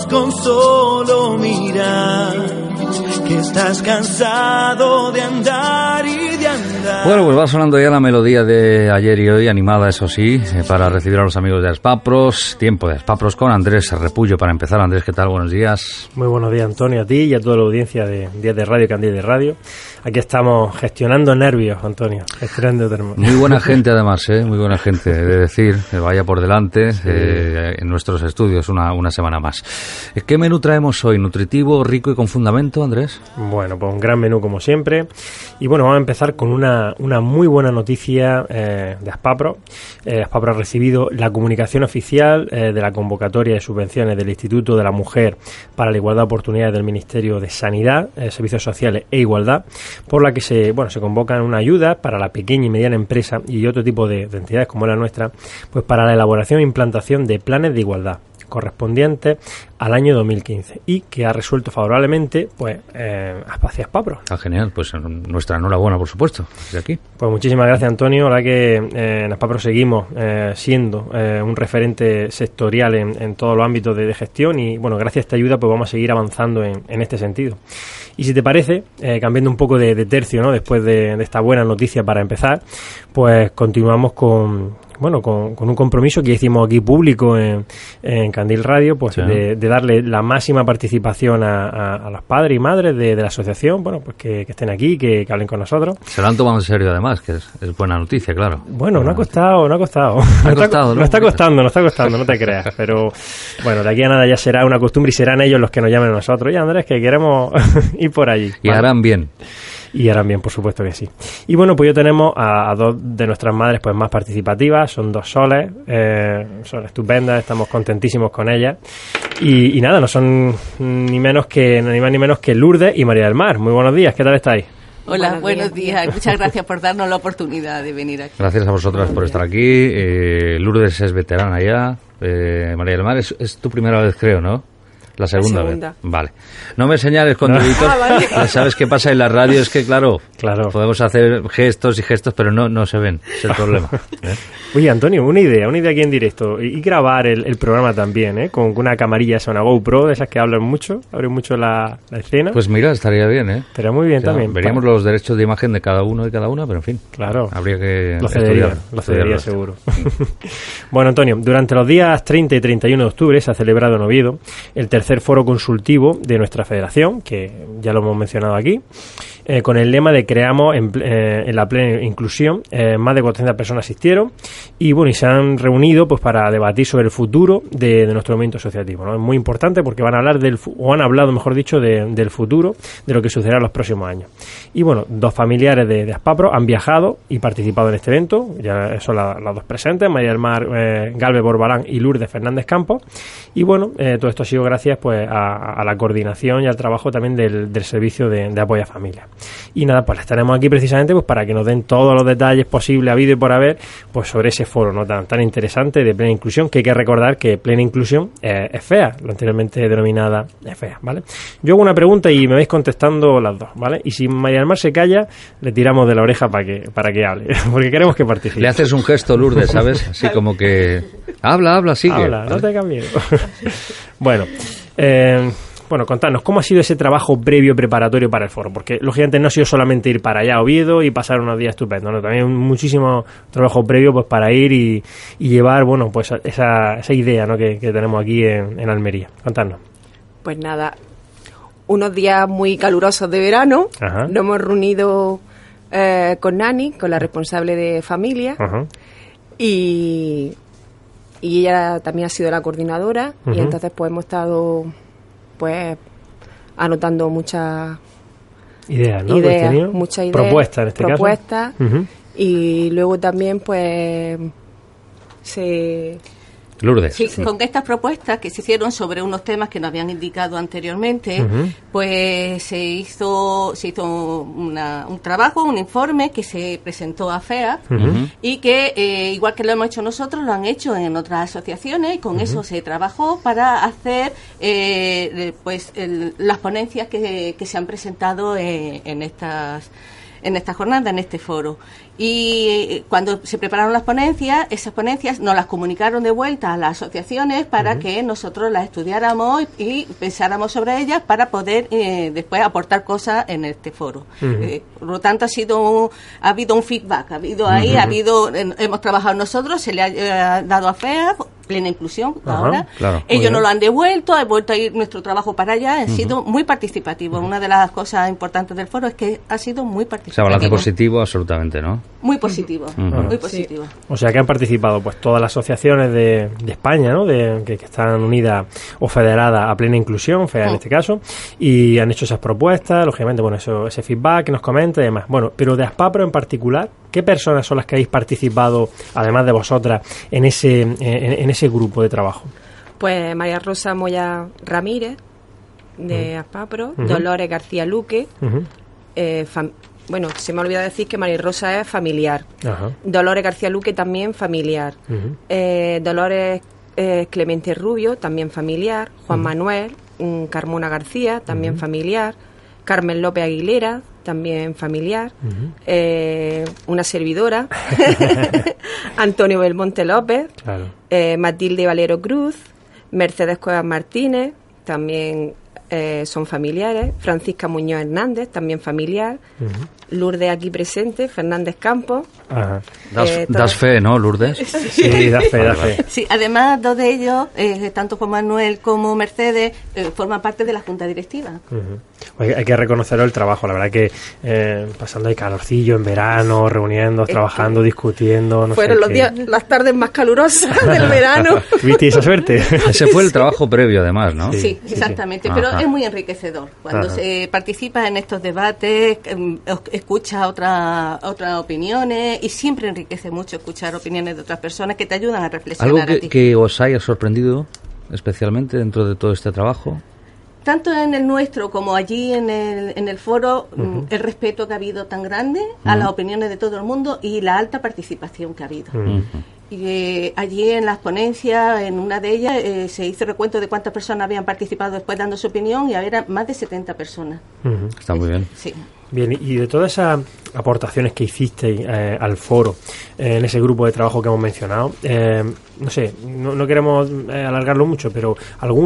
lejos con solo mirar, que estás cansado de andar y de andar. Bueno, pues va sonando ya la melodía de ayer y hoy, animada eso sí, para recibir a los amigos de Aspapros. Tiempo de Aspapros con Andrés Repullo para empezar. Andrés, ¿qué tal? Buenos días. Muy buenos días, Antonio, a ti y a toda la audiencia de Días de Radio, Candil de Radio. Aquí estamos gestionando nervios, Antonio, gestionando termos. Muy buena gente además, muy buena gente, de decir, que vaya por delante en nuestros estudios una semana más. ¿Qué menú traemos hoy? ¿Nutritivo, rico y con fundamento, Andrés? Bueno, pues un gran menú como siempre. Y bueno, vamos a empezar con una muy buena noticia de Aspapro. Aspapro ha recibido la comunicación oficial de la convocatoria de subvenciones del Instituto de la Mujer para la Igualdad de Oportunidades del Ministerio de Sanidad, Servicios Sociales e Igualdad, por la que se convocan una ayuda para la pequeña y mediana empresa y otro tipo de entidades como la nuestra, pues para la elaboración e implantación de planes de igualdad correspondientes al año 2015 y que ha resuelto favorablemente pues hacia Aspapro. Ah, genial, pues nuestra enhorabuena, por supuesto, desde aquí. Pues muchísimas gracias, Antonio. La que en Aspapro seguimos siendo un referente sectorial en todos los ámbitos de gestión y bueno, gracias a esta ayuda pues vamos a seguir avanzando en este sentido. Y si te parece, cambiando un poco de tercio, ¿no? Después de esta buena noticia para empezar, pues continuamos con un compromiso que hicimos aquí público en Candil Radio, pues sí, de darle la máxima participación a los padres y madres de la asociación, bueno, pues que estén aquí, que hablen con nosotros. Se lo han tomado en serio además, que es buena noticia, claro. Bueno, no ha costado. No está costando, no te creas, pero bueno, de aquí a nada ya será una costumbre y serán ellos los que nos llamen a nosotros. Y Andrés, que queremos ir por allí. Y ¿vale? Harán bien. Y harán bien, por supuesto que sí. Y bueno, pues yo tenemos a dos de nuestras madres pues más participativas, son dos soles, son estupendas, estamos contentísimos con ellas. Y nada, no son ni más ni menos que Lourdes y María del Mar. Muy buenos días, ¿qué tal estáis? Hola, buenos días. Muchas gracias por darnos la oportunidad de venir aquí. Gracias a vosotras por estar aquí. Lourdes es veterana ya. María del Mar es tu primera vez, creo, ¿no? La segunda vez. Vale. No me señales con deditos. Vale. ¿Sabes qué pasa en la radio? Es que, claro, podemos hacer gestos y gestos, pero no se ven. Es el problema. Oye, Antonio, una idea aquí en directo. Y grabar el programa también, con una camarilla, una GoPro, de esas que abren mucho la escena. Pues mira, estaría bien, Estaría muy bien también. Veríamos los derechos de imagen de cada uno y cada una, pero en fin. Claro. Habría que lo cedería seguro. Bueno, Antonio, durante los días 30 y 31 de octubre se ha celebrado en Oviedo el tercer foro consultivo de nuestra federación, que ya lo hemos mencionado aquí, con el lema de creamos en la plena inclusión. Más de 400 personas asistieron y se han reunido pues para debatir sobre el futuro de nuestro movimiento asociativo, ¿no? Es muy importante porque van a hablar han hablado, mejor dicho, del futuro, de lo que sucederá en los próximos años. Y bueno, dos familiares de Aspapro han viajado y participado en este evento, ya son las dos presentes, María del Mar Galvez Borbalán y Lourdes Fernández Campos. Y bueno, todo esto ha sido gracias pues a la coordinación y al trabajo también del servicio de apoyo a familia. Y nada, pues estaremos aquí precisamente pues para que nos den todos los detalles posibles habido y por haber pues sobre ese foro, ¿no? tan interesante de plena inclusión, que hay que recordar que plena inclusión es FEA, lo anteriormente denominada FEA, ¿vale? Yo hago una pregunta y me vais contestando las dos, ¿vale? Y si María del Mar se calla, le tiramos de la oreja para que hable, porque queremos que participe. Le haces un gesto, Lourdes, ¿sabes? Así como que habla, sigue. Habla, no te cambies. Bueno, contadnos, ¿cómo ha sido ese trabajo previo preparatorio para el foro? Porque, lógicamente, no ha sido solamente ir para allá a Oviedo y pasar unos días estupendos, ¿no? También muchísimo trabajo previo pues para ir y llevar, pues esa idea, ¿no? que tenemos aquí en Almería. Contadnos. Pues nada, unos días muy calurosos de verano. Ajá. Nos hemos reunido con Nani, con la responsable de familia. Ajá. Y ella también ha sido la coordinadora. Uh-huh. Y entonces pues hemos estado pues anotando muchas ideas, ¿no? Muchas ideas, propuestas en este caso. Uh-huh. Y luego también pues Lourdes. Sí, con estas propuestas que se hicieron sobre unos temas que nos habían indicado anteriormente, uh-huh, pues se hizo un trabajo, un informe que se presentó a FEA, uh-huh, y que, igual que lo hemos hecho nosotros, lo han hecho en otras asociaciones, y con, uh-huh, eso se trabajó para hacer las ponencias que se han presentado en esta jornada, en este foro. Y cuando se prepararon las ponencias, esas ponencias nos las comunicaron de vuelta a las asociaciones para que nosotros las estudiáramos y pensáramos sobre ellas para poder después aportar cosas en este foro. Por lo tanto, ha habido un feedback, hemos trabajado nosotros, se le ha dado a FEA plena inclusión ahora. Claro, ellos nos lo han devuelto, ha vuelto a ir nuestro trabajo para allá, ha sido muy participativo. Una de las cosas importantes del foro es que ha sido muy participativo. O sea, balance positivo absolutamente, ¿no? Muy positivo, muy positivo. Sí. O sea, que han participado pues todas las asociaciones de España, ¿no? Que están unidas o federadas a plena inclusión, FEA en este caso, y han hecho esas propuestas, lógicamente, bueno, ese feedback que nos comenta y demás. Bueno, pero de Aspapro en particular, ¿qué personas son las que habéis participado, además de vosotras, en ese grupo de trabajo? Pues María Rosa Moya Ramírez, de Aspapro, Dolores García Luque, bueno, se me ha olvidado decir que María Rosa es familiar, Dolores García Luque también familiar, Dolores Clemente Rubio también familiar, Juan Manuel, Carmona García también familiar, Carmen López Aguilera también familiar, una servidora, Antonio Belmonte López, claro. Matilde Valero Cruz, Mercedes Cuevas Martínez, también son familiares, Francisca Muñoz Hernández, también familiar, Lourdes aquí presente, Fernández Campos. Das fe, ¿no, Lourdes? Sí, das fe. Sí, además, dos de ellos, tanto Juan Manuel como Mercedes, forman parte de la Junta Directiva. Hay que reconocer el trabajo, la verdad que pasando el calorcillo en verano, reuniendo, trabajando, discutiendo. Fueron los días, las tardes más calurosas del verano. ¿Tuviste esa suerte? Ese fue el trabajo previo, además, ¿no? Sí, exactamente, pero es muy enriquecedor. Cuando se participa en estos debates, escucha otras opiniones y siempre enriquece mucho escuchar opiniones de otras personas que te ayudan a reflexionar. ¿Algo que os haya sorprendido especialmente dentro de todo este trabajo? Tanto en el nuestro como allí en el foro, el respeto que ha habido tan grande a las opiniones de todo el mundo y la alta participación que ha habido. Y allí en las ponencias, en una de ellas, se hizo recuento de cuántas personas habían participado después dando su opinión y había más de 70 personas. Está muy bien. Sí. Bien, y de todas esas aportaciones que hicisteis al foro, en ese grupo de trabajo que hemos mencionado, no sé, no queremos alargarlo mucho, pero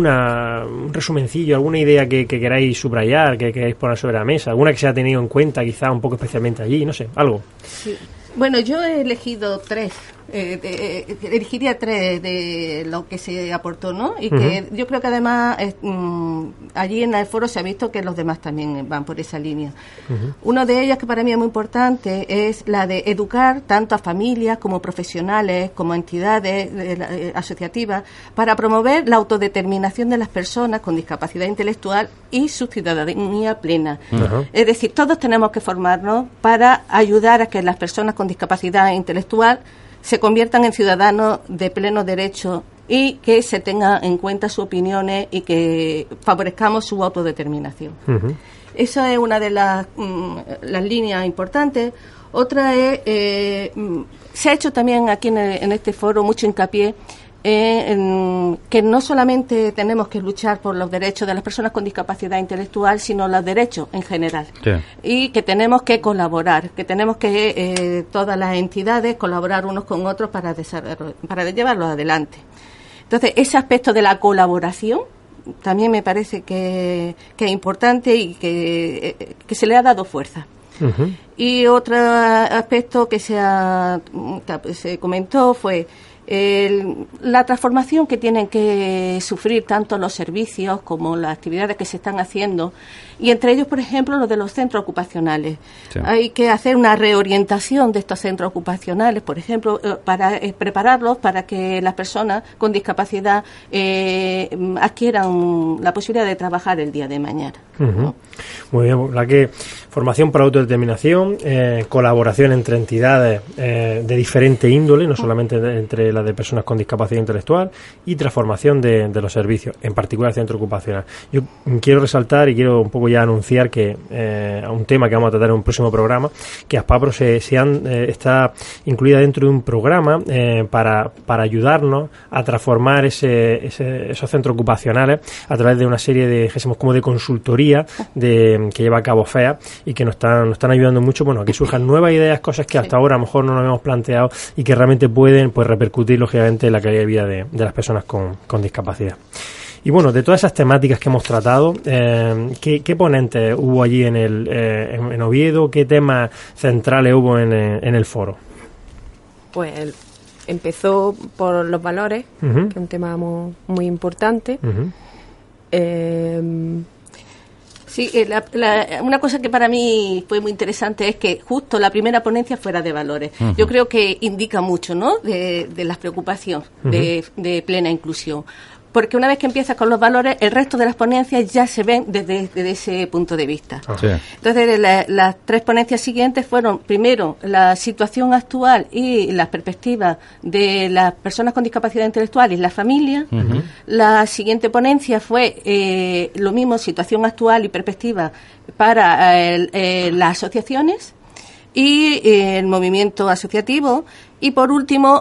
un resumencillo, alguna idea que queráis subrayar, que queráis poner sobre la mesa, alguna que se ha tenido en cuenta quizá un poco especialmente allí, no sé, algo. Sí. Bueno, yo he elegido tres. Elegiría tres de lo que se aportó, ¿no? Y que yo creo que además allí en el foro se ha visto que los demás también van por esa línea. Uno de ellos que para mí es muy importante es la de educar tanto a familias como profesionales, como entidades asociativas, para promover la autodeterminación de las personas con discapacidad intelectual y su ciudadanía plena. Es decir, todos tenemos que formarnos para ayudar a que las personas con discapacidad intelectual se conviertan en ciudadanos de pleno derecho y que se tengan en cuenta sus opiniones y que favorezcamos su autodeterminación. Esa es una de las líneas importantes. Otra es, se ha hecho también aquí en este foro mucho hincapié en que no solamente tenemos que luchar por los derechos de las personas con discapacidad intelectual, sino los derechos en general. Sí. Y que tenemos que colaborar, que tenemos que todas las entidades colaborar unos con otros para llevarlos adelante. Entonces, ese aspecto de la colaboración también me parece que es importante y que se le ha dado fuerza. Y otro aspecto que se comentó fue la transformación que tienen que sufrir tanto los servicios como las actividades que se están haciendo, y entre ellos, por ejemplo, los de los centros ocupacionales. Sí. Hay que hacer una reorientación de estos centros ocupacionales, por ejemplo, para prepararlos para que las personas con discapacidad adquieran la posibilidad de trabajar el día de mañana. ¿No? Muy bien, la que formación para autodeterminación, colaboración entre entidades de diferente índole, no solamente entre las de personas con discapacidad intelectual, y transformación de los servicios, en particular el centro ocupacional. Yo quiero resaltar y quiero un poco ya anunciar que a un tema que vamos a tratar en un próximo programa, que Aspapro está incluida dentro de un programa para ayudarnos a transformar esos centros ocupacionales a través de una serie de, como de consultoría consultoría que lleva a cabo FEA y que nos están ayudando mucho, bueno, a que surjan nuevas ideas, cosas que hasta ahora a lo mejor no nos habíamos planteado y que realmente pueden pues repercutir lógicamente en la calidad de vida de las personas con discapacidad. Y bueno, de todas esas temáticas que hemos tratado, ¿qué ponentes hubo allí en Oviedo? ¿Qué temas centrales hubo en el foro? Pues empezó por los valores, que es un tema muy importante. Sí, una cosa que para mí fue muy interesante es que justo la primera ponencia fuera de valores. Yo creo que indica mucho, ¿no?, de las preocupaciones de plena inclusión. Porque una vez que empiezas con los valores, el resto de las ponencias ya se ven desde ese punto de vista. Sí. Entonces, las 3 ponencias siguientes fueron, primero, la situación actual y las perspectivas de las personas con discapacidad intelectual y la familia. La siguiente ponencia fue lo mismo, situación actual y perspectiva para las asociaciones y el movimiento asociativo. Y por último,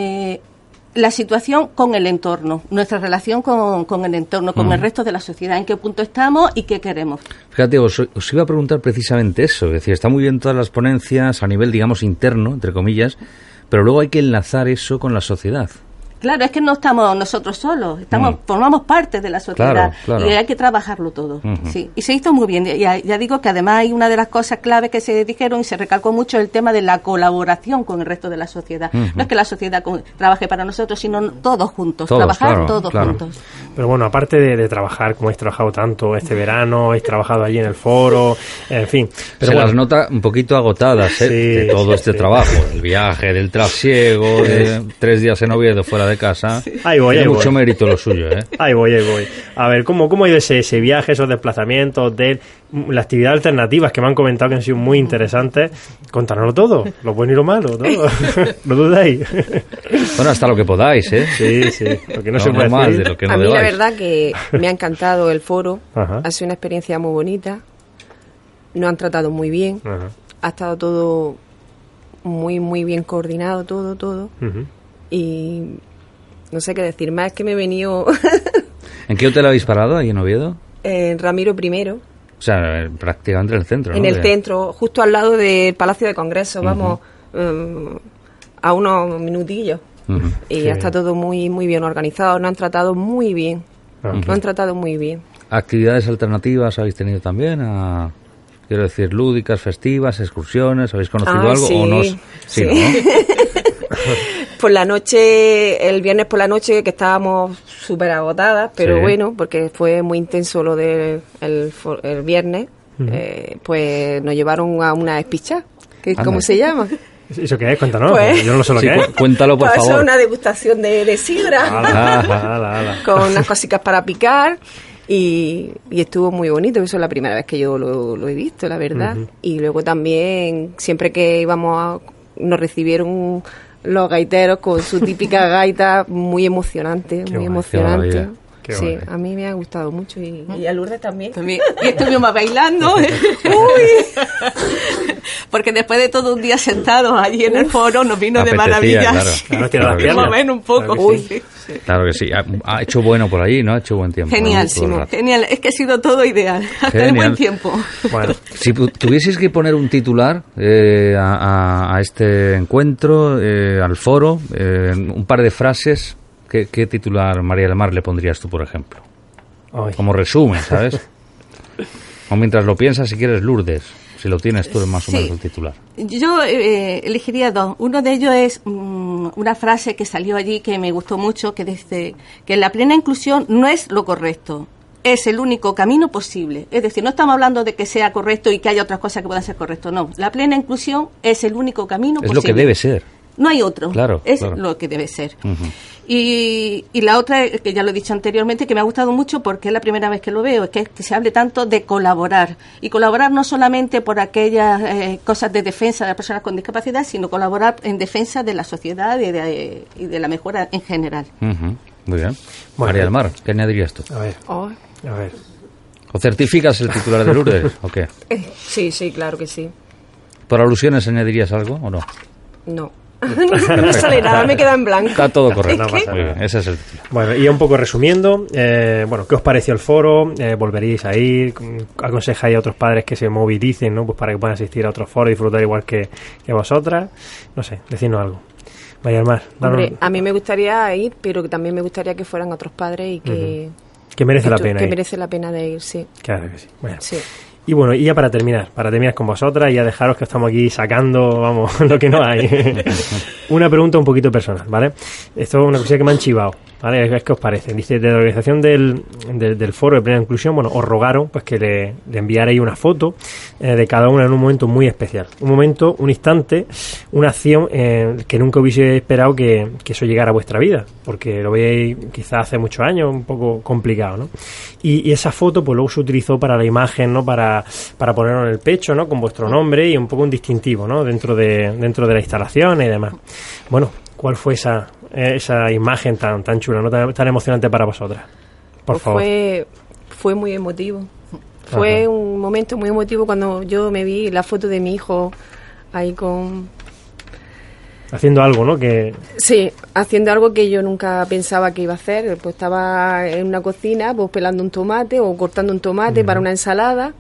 la situación con el entorno, nuestra relación con el entorno, con el resto de la sociedad, en qué punto estamos y qué queremos. Fíjate, os iba a preguntar precisamente eso, es decir, está muy bien todas las ponencias a nivel, digamos, interno, entre comillas, pero luego hay que enlazar eso con la sociedad. Claro, es que no estamos nosotros solos, formamos parte de la sociedad, claro. Y hay que trabajarlo todo. Sí. Y se hizo muy bien. Ya digo que además hay una de las cosas clave que se dijeron y se recalcó mucho el tema de la colaboración con el resto de la sociedad. No es que la sociedad trabaje para nosotros, sino todos juntos, trabajar todos juntos. Pero bueno, aparte de trabajar, como habéis trabajado tanto este verano, habéis trabajado allí en el foro, en fin. Pero las nota un poquito agotadas, de todo este trabajo, el viaje, del trasiego, de 3 días en Oviedo fuera de casa. Ahí voy. Mucho mérito lo suyo, Ahí voy. A ver, ¿cómo ha ido ese viaje, esos desplazamientos, las actividades alternativas que me han comentado que han sido muy interesantes? Contárnoslo todo, lo bueno y lo malo, ¿no? No dudéis. Bueno, hasta lo que podáis, Sí, lo que no se puede más de lo que no a mí debáis. La verdad que me ha encantado el foro. Ha sido una experiencia muy bonita. Nos han tratado muy bien. Ha estado todo muy, muy bien coordinado, todo. Y no sé qué decir más, es que me he venido... ¿En qué hotel habéis parado ahí en Oviedo? En Ramiro I. O sea, prácticamente en el centro, ¿no? En el centro, justo al lado del Palacio de Congreso, vamos, a unos minutillos. Y ya está todo muy, muy bien organizado, nos han tratado muy bien. ¿Actividades alternativas habéis tenido también? Quiero decir, lúdicas, festivas, excursiones, ¿habéis conocido algo? Sí, ¿o no? Sí, ¿no? Por la noche, el viernes por la noche, que estábamos súper agotadas, pero bueno, porque fue muy intenso lo del el viernes, pues nos llevaron a una espicha, que ¿cómo se llama? ¿Eso qué es? Cuéntanos, pues, yo no sé lo que es. Cuéntalo, por favor. Es una degustación de sidra, con unas cositas para picar, y estuvo muy bonito. Eso es la primera vez que yo lo he visto, la verdad. Y luego también, siempre que íbamos nos recibieron los gaiteros con su típica gaita, muy emocionante, muy emocionante. Sí, a mí me ha gustado mucho y a Lourdes también. Y estuvimos bailando. Porque después de todo un día sentados allí en el foro nos vino de maravilla. Claro, un poco. Claro que sí. Ha hecho bueno por allí, ¿no? Ha hecho buen tiempo. Genial, genial. Es que ha sido todo ideal. Hasta el buen tiempo. Bueno, si tuvieseis que poner un titular a este encuentro, al foro, un par de frases, ¿qué titular, María del Mar, le pondrías tú, por ejemplo? Como resumen, ¿sabes? O mientras lo piensas, si quieres, Lourdes, si lo tienes tú más o menos el titular. Yo elegiría 2. Uno de ellos es una frase que salió allí que me gustó mucho, que dice que la plena inclusión no es lo correcto, es el único camino posible. Es decir, no estamos hablando de que sea correcto y que haya otras cosas que puedan ser correctas, no. La plena inclusión es el único camino posible. Es lo que debe ser. No hay otro, claro. Lo que debe ser. Y la otra, que ya lo he dicho anteriormente, que me ha gustado mucho porque es la primera vez que lo veo, es que se hable tanto de colaborar. Y colaborar no solamente por aquellas cosas de defensa de las personas con discapacidad, sino colaborar en defensa de la sociedad y de la mejora en general. Muy bien. María del Mar, ¿qué añadirías tú? A ver. ¿O certificas el titular de Lourdes o qué? Sí, claro que sí. ¿Por alusiones añadirías algo o no? No. No sale nada, me queda en blanco. Está todo correcto. No pasa nada. Ese es el título. Bueno, y un poco resumiendo, bueno, ¿qué os pareció el foro? ¿Volveríais a ir? ¿Aconsejáis a otros padres que se movilicen, ¿no? Pues para que puedan asistir a otros foros y disfrutar igual que vosotras? No sé, decidnos algo. María del Mar. Hombre, a mí me gustaría ir, pero también me gustaría que fueran otros padres y que... Que merece la pena ir. Que merece la pena de ir, sí. Claro que sí. Bueno. Sí. Y bueno, y ya para terminar con vosotras y a dejaros que estamos aquí sacando, vamos, lo que no hay. Una pregunta un poquito personal, ¿vale? Esto es una cosa que me han chivado, ¿vale? ¿Qué os parece? Dice, de la organización del foro de plena inclusión, bueno, os rogaron pues que le enviarais una foto de cada una en un momento muy especial. Un momento, un instante, una acción que nunca hubiese esperado que eso llegara a vuestra vida, porque lo veis quizás hace muchos años, un poco complicado, ¿no? Y esa foto pues luego se utilizó para la imagen, ¿no? Para ponerlo en el pecho, ¿no? Con vuestro nombre y un poco un distintivo, ¿no? Dentro de la instalación y demás. Bueno, ¿cuál fue esa imagen tan chula, ¿no? Tan emocionante para vosotras? Por favor. Fue muy emotivo. Fue un momento muy emotivo cuando yo me vi la foto de mi hijo ahí haciendo algo, ¿no? Sí, haciendo algo que yo nunca pensaba que iba a hacer. Pues estaba en una cocina, pues pelando un tomate o cortando un tomate para una ensalada.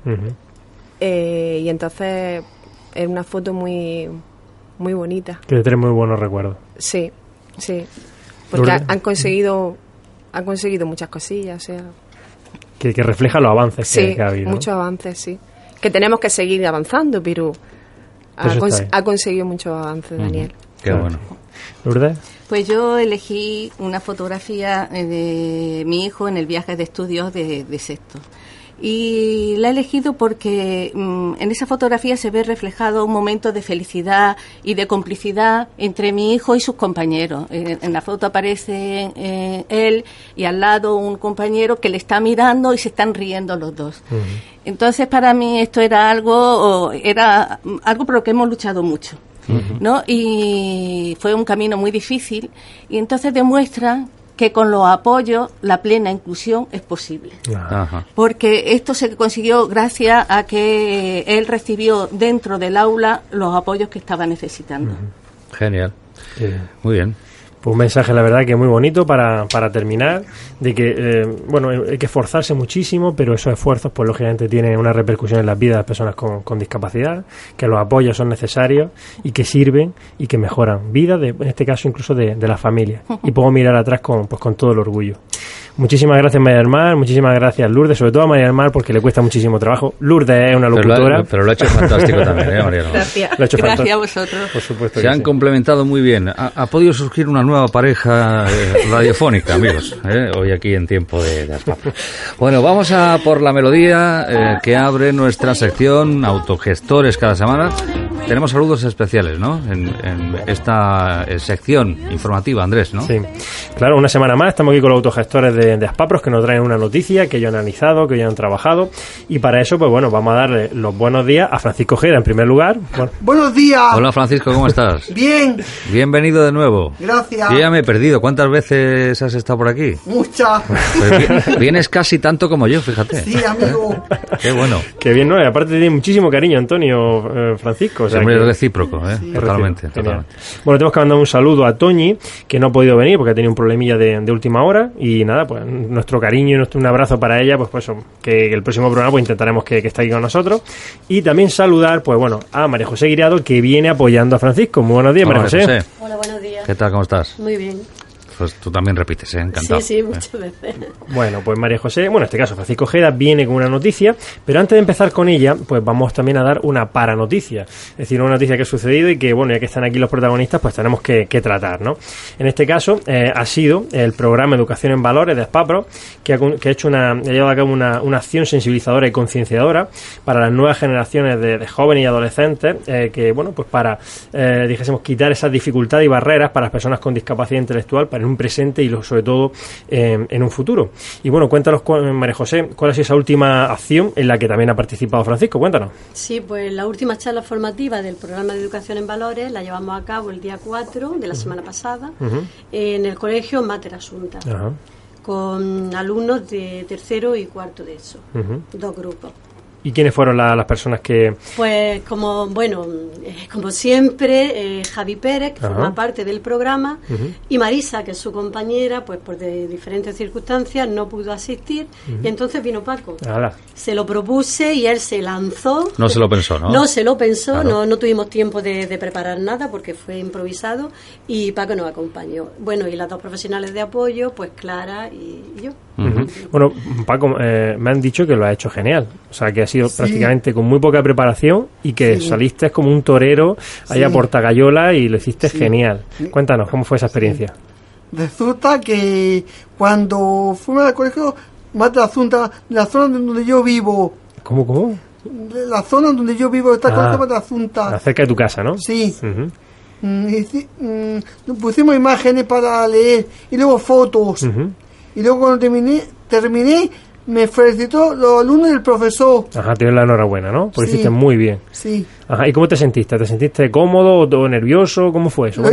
Y entonces es una foto muy, muy bonita. Que tiene muy buenos recuerdos. Sí. Porque han conseguido muchas cosillas, o sea... Que refleja los avances que ha habido. Sí, muchos avances, sí. Que tenemos que seguir avanzando, pero ha conseguido muchos avances, Daniel. Qué bueno. ¿Lourdes? Pues yo elegí una fotografía de mi hijo en el viaje de estudios de sexto. Y la he elegido porque en esa fotografía se ve reflejado un momento de felicidad y de complicidad entre mi hijo y sus compañeros. En la foto aparece él y al lado un compañero que le está mirando y se están riendo los dos. Entonces para mí esto era algo por lo que hemos luchado mucho, ¿no? Y fue un camino muy difícil y entonces demuestra que con los apoyos la plena inclusión es posible. Porque esto se consiguió gracias a que él recibió dentro del aula los apoyos que estaba necesitando. Genial. Muy bien. Pues un mensaje, la verdad, que muy bonito para terminar, de que, bueno, hay que esforzarse muchísimo, pero esos esfuerzos, pues lógicamente tienen una repercusión en las vidas de las personas con discapacidad, que los apoyos son necesarios y que sirven y que mejoran vidas, en este caso incluso de la familia. Y puedo mirar atrás con todo el orgullo. Muchísimas gracias, María del Mar, muchísimas gracias, Lourdes, sobre todo a María del Mar porque le cuesta muchísimo trabajo. Lourdes es una locutora. Pero lo ha hecho fantástico también, María del Mar. Gracias. Gracias a vosotros. Por supuesto. Se han complementado muy bien. Ha podido surgir una nueva pareja radiofónica, amigos, hoy aquí en Tiempo de Aspapro. Bueno, vamos a por la melodía que abre nuestra sección Autogestores cada semana. Tenemos saludos especiales, ¿no? En esta sección informativa, Andrés, ¿no? Sí, claro, una semana más estamos aquí con los autogestores de Aspapros que nos traen una noticia que ellos han analizado, que ellos han trabajado y para eso, pues bueno, vamos a darle los buenos días a Francisco Ojeda en primer lugar. Bueno. ¡Buenos días! Hola, Francisco, ¿cómo estás? Bien. Bienvenido de nuevo. Gracias. Yo ya me he perdido. ¿Cuántas veces has estado por aquí? Muchas. Pues vienes casi tanto como yo, fíjate. Sí, amigo. Qué bueno. Qué bien, ¿no? Y aparte tiene muchísimo cariño, Antonio, Francisco. O sea, es muy recíproco, sí. Totalmente. Bueno, tenemos que mandar un saludo a Toñi, que no ha podido venir porque ha tenido un problemilla de última hora. Y nada, pues nuestro cariño y un abrazo para ella, pues eso, que el próximo programa pues intentaremos que esté aquí con nosotros. Y también saludar, pues bueno, a María José Guirado, que viene apoyando a Francisco. Muy buenos días, María José. Hola, buenos días. ¿Qué tal, cómo estás? Muy bien. Pues tú también repites, encantado. Sí, muchas veces. Bueno, pues María José, bueno, en este caso Francisco Ojeda viene con una noticia, pero antes de empezar con ella, pues vamos también a dar una paranoticia, es decir, una noticia que ha sucedido y que, bueno, ya que están aquí los protagonistas, pues tenemos que tratar, ¿no? En este caso, ha sido el programa Educación en Valores de Aspapro, que ha llevado a cabo una acción sensibilizadora y concienciadora para las nuevas generaciones de jóvenes y adolescentes, que, bueno, pues para, dijésemos, quitar esas dificultades y barreras para las personas con discapacidad intelectual, para un presente y sobre todo en un futuro. Y bueno, cuéntanos, María José, ¿cuál ha sido esa última acción en la que también ha participado Francisco? Cuéntanos. Sí, pues la última charla formativa del programa de Educación en Valores la llevamos a cabo el día 4 de la semana pasada en el colegio Mater Asunta, con alumnos de tercero y cuarto de eso, 2 grupos. ¿Y quiénes fueron las personas que...? Pues como siempre, Javi Pérez, que forma parte del programa, y Marisa, que es su compañera, pues por diferentes circunstancias no pudo asistir, y entonces vino Paco. Se lo propuse y él se lanzó. No se lo pensó, ¿no? No se lo pensó, claro. no tuvimos tiempo de preparar nada porque fue improvisado, y Paco nos acompañó. Bueno, y las dos profesionales de apoyo, pues Clara y yo. Bueno, Paco, me han dicho que lo ha hecho genial, o sea, que ha sido prácticamente con muy poca preparación y que saliste como un torero ahí a Portagayola y lo hiciste genial. Cuéntanos, ¿cómo fue esa experiencia? Resulta que cuando fuimos al colegio más de la zona donde yo vivo. ¿Cómo? La zona donde yo vivo está colegio más de la Asunta. Cerca de tu casa, ¿no? Sí. Pusimos imágenes para leer y luego fotos. Y luego cuando terminé, me felicitó los alumnos y el profesor. Tienes la enhorabuena, ¿no? Porque hiciste muy bien. Sí. ¿Y cómo te sentiste? ¿Te sentiste cómodo o nervioso? ¿Cómo fue eso?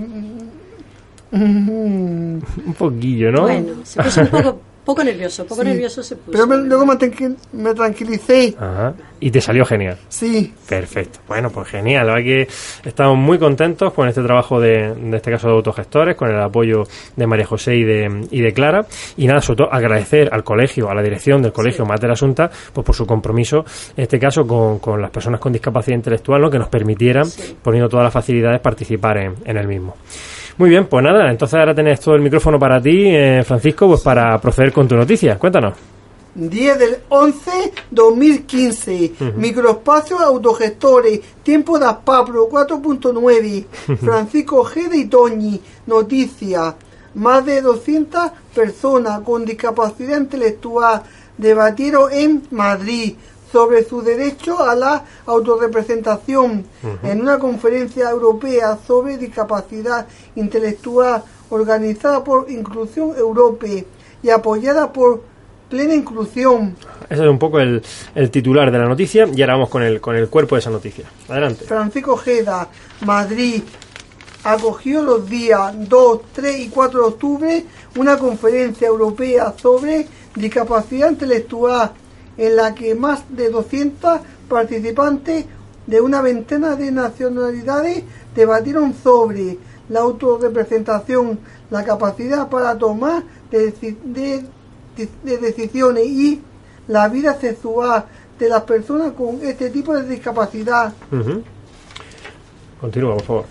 Un poquillo, ¿no? Bueno, se puso un poco nervioso, nervioso se puso. Pero luego me tranquilicé. Y te salió genial. Sí. Perfecto. Bueno, pues genial. La verdad que estamos muy contentos con este trabajo de este caso de autogestores, con el apoyo de María José y de Clara. Y nada, sobre todo agradecer al colegio, a la dirección del colegio Mater Asunta, pues por su compromiso, en este caso con las personas con discapacidad intelectual, ¿no? Que nos permitieran, poniendo todas las facilidades, participar en el mismo. Muy bien, pues nada, entonces ahora tenés todo el micrófono para ti, Francisco, pues para proceder con tu noticia. Cuéntanos. 10 del 11, 2015. Microespacios autogestores. Tiempo de Aspapro 4.9. Francisco Ojeda y Toñi. Noticia. Más de 200 personas con discapacidad intelectual debatieron en Madrid sobre su derecho a la autorrepresentación en una conferencia europea sobre discapacidad intelectual organizada por Inclusión Europea y apoyada por Plena Inclusión. Ese es un poco el titular de la noticia y ahora vamos con el cuerpo de esa noticia. Adelante. Francisco Ojeda, Madrid, acogió los días 2, 3 y 4 de octubre una conferencia europea sobre discapacidad intelectual en la que más de 200 participantes de una veintena de nacionalidades debatieron sobre la autorrepresentación, la capacidad para tomar de decisiones y la vida sexual de las personas con este tipo de discapacidad. Continúa, por favor.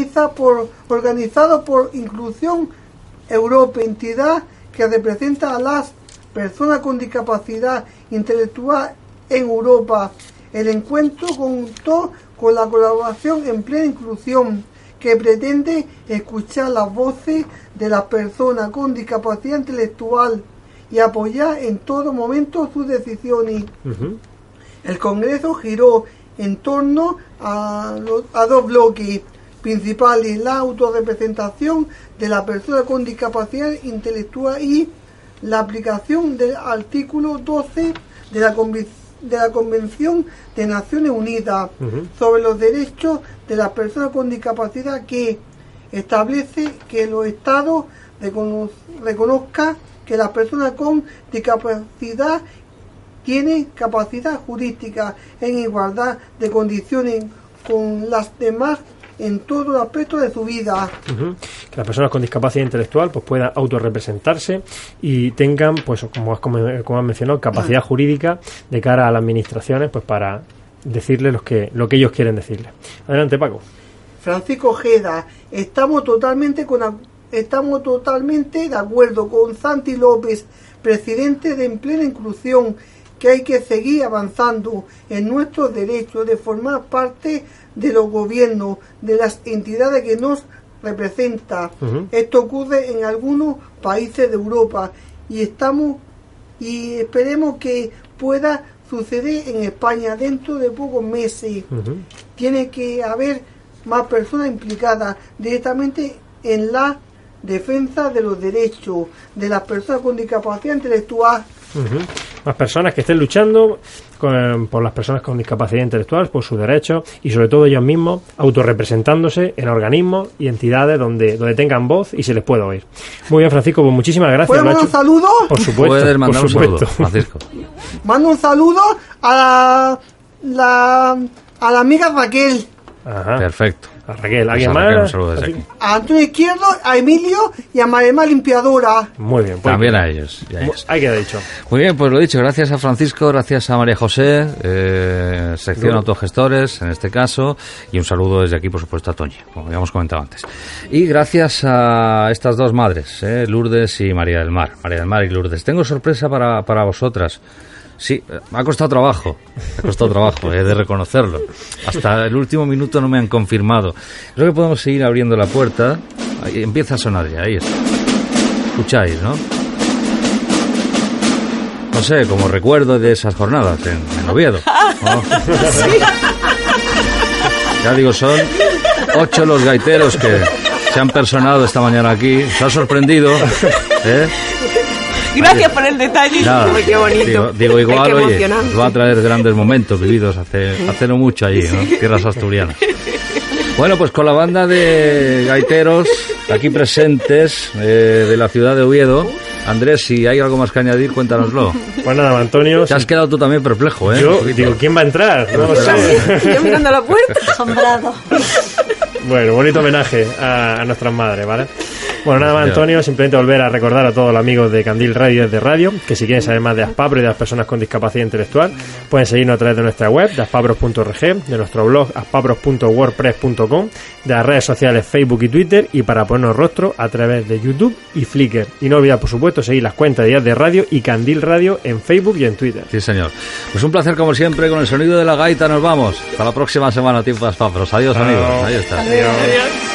Organizado por Inclusión Europea, entidad que representa a las personas con discapacidad intelectual en Europa. El encuentro contó con la colaboración en Plena Inclusión, que pretende escuchar las voces de las personas con discapacidad intelectual y apoyar en todo momento sus decisiones. El Congreso giró en torno a dos bloques principales: la autorrepresentación de la persona con discapacidad intelectual y la aplicación del artículo 12 de la Convención de Naciones Unidas sobre los derechos de las personas con discapacidad, que establece que los estados reconozcan que las personas con discapacidad tienen capacidad jurídica en igualdad de condiciones con las demás en todos los aspectos de su vida. Que las personas con discapacidad intelectual pues puedan autorrepresentarse y tengan, pues como has mencionado, capacidad jurídica de cara a las administraciones, pues para decirles lo que ellos quieren decirles. Adelante, Paco. Francisco Ojeda, estamos totalmente de acuerdo con Santi López, presidente de En Plena Inclusión, que hay que seguir avanzando en nuestros derechos de formar parte de los gobiernos, de las entidades que nos representan. Esto ocurre en algunos países de Europa y esperemos que pueda suceder en España dentro de pocos meses. Tiene que haber más personas implicadas directamente en la defensa de los derechos de las personas con discapacidad intelectual. más personas que estén luchando por las personas con discapacidad intelectual, por sus derechos y sobre todo ellos mismos autorrepresentándose en organismos y entidades donde tengan voz y se les pueda oír. Muy bien, Francisco, pues muchísimas gracias. ¿Puedes mandar un saludo? Por supuesto. Puedes mandar un saludo, Francisco. Mando un saludo a la amiga Raquel. Ajá. Perfecto. A Raquel, ¿alguien más? A Antonio Izquierdo, a Emilio y a Marema Limpiadora. Muy bien. Pues también a ellos. Ahí queda dicho. Muy bien, pues lo dicho, gracias a Francisco, gracias a María José, sección autogestores en este caso, y un saludo desde aquí, por supuesto, a Toñi, como habíamos comentado antes. Y gracias a estas dos madres, Lourdes y María del Mar. María del Mar y Lourdes. Tengo sorpresa para vosotras. Sí, me ha costado trabajo, he de reconocerlo. Hasta el último minuto no me han confirmado. Creo que podemos seguir abriendo la puerta. Ahí empieza a sonar ya, ahí está. Escucháis, ¿no? No sé, como recuerdo de esas jornadas en Oviedo, ¿no? Ya digo, son 8 los gaiteros que se han personado esta mañana aquí. Se ha sorprendido, Gracias por el detalle. Nada, qué bonito. Digo igual, oye, nos va a traer grandes momentos vividos hace no mucho allí, ¿no? Tierras asturianas. Bueno, pues con la banda de gaiteros aquí presentes de la ciudad de Oviedo. Andrés, si hay algo más que añadir, cuéntanoslo. Pues nada, Antonio. Te has quedado tú también perplejo, Yo digo, ¿quién va a entrar? No lo sé. Yo mirando a la puerta. Asombrado. Bueno, bonito homenaje a nuestras madres, ¿vale? Bueno, nada más, Antonio, simplemente volver a recordar a todos los amigos de Candil Radio desde Radio que si quieren saber más de Aspapro y de las personas con discapacidad intelectual, pueden seguirnos a través de nuestra web, de aspapros.org, de nuestro blog aspapros.wordpress.com, de las redes sociales Facebook y Twitter, y para ponernos rostro a través de YouTube y Flickr. Y no olvidar, por supuesto, seguir las cuentas de Días de Radio y Candil Radio en Facebook y en Twitter. Sí, señor. Pues un placer, como siempre, con el sonido de la gaita nos vamos. Hasta la próxima semana, tiempo de Aspapros. Adiós, amigos. Ahí está. Adiós.